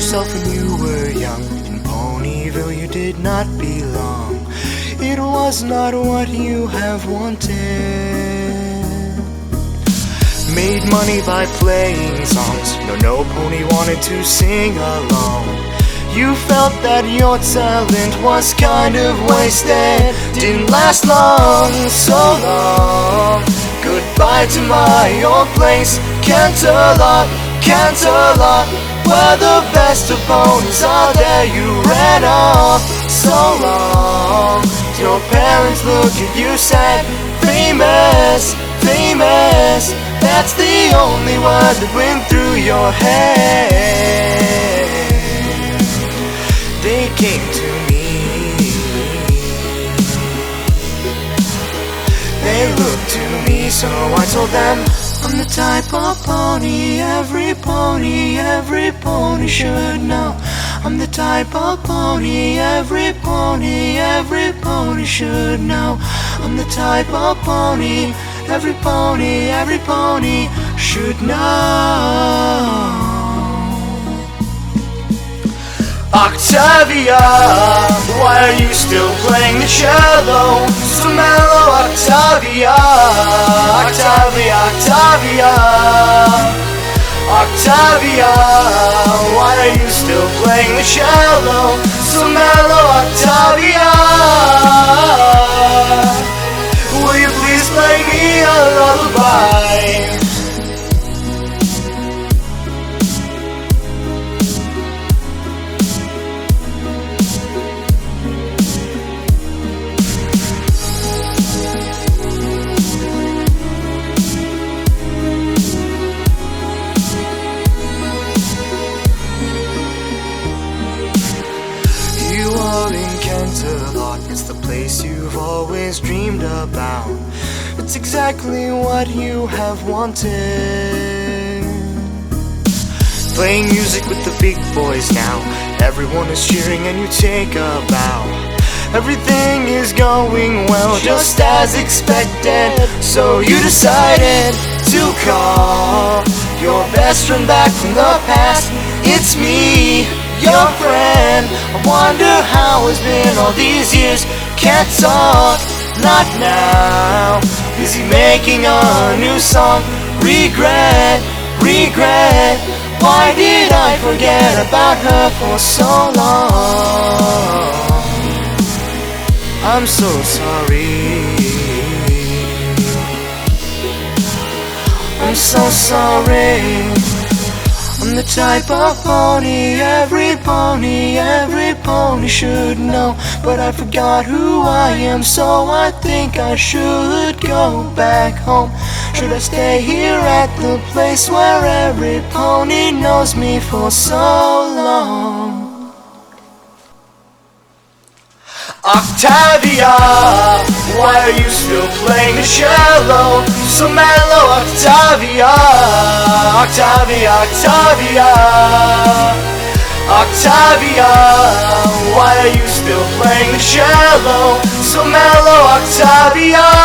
yourself when you were young. In Ponyville you did not belong. It was not what you have wanted. Made money by playing songs. No pony wanted to sing along. You felt that your talent was kind of wasted. Didn't last long, so long. Goodbye to my old place, Canterlot, Canterlot, where the best of ponies are there. You ran off so long. Your parents look at you sad. Famous, famous, that's the only word that went through your head. They came to me, they looked to me, so I told them, I'm the type of pony every pony should know. I'm the type of pony every pony should know. I'm the type of pony every pony should know. Octavia, why are you still playing the cello? So mellow, Octavia, Octavia, Octavia, Octavia, why are you still playing the cello? So mellow, Octavia, will you please play me a lullaby? Canterlot, it's the place you've always dreamed about. It's exactly what you have wanted. Playing music with the big boys now. Everyone is cheering and you take a bow. Everything is going well, just as expected. So you decided to call your best friend back from the past. It's me, your friend. I wonder how it's been all these years. Can't talk, not now. Busy making a new song. Regret, regret. Why did I forget about her for so long? I'm so sorry. I'm so sorry. I'm the type of pony every pony should know. But I forgot who I am, so I think I should go back home. Should I stay here at the place where every pony knows me for so long? Octavia, why are you still playing the cello? So mellow, Octavia, Octavia, Octavia, Octavia, why are you still playing the cello? So mellow, Octavia.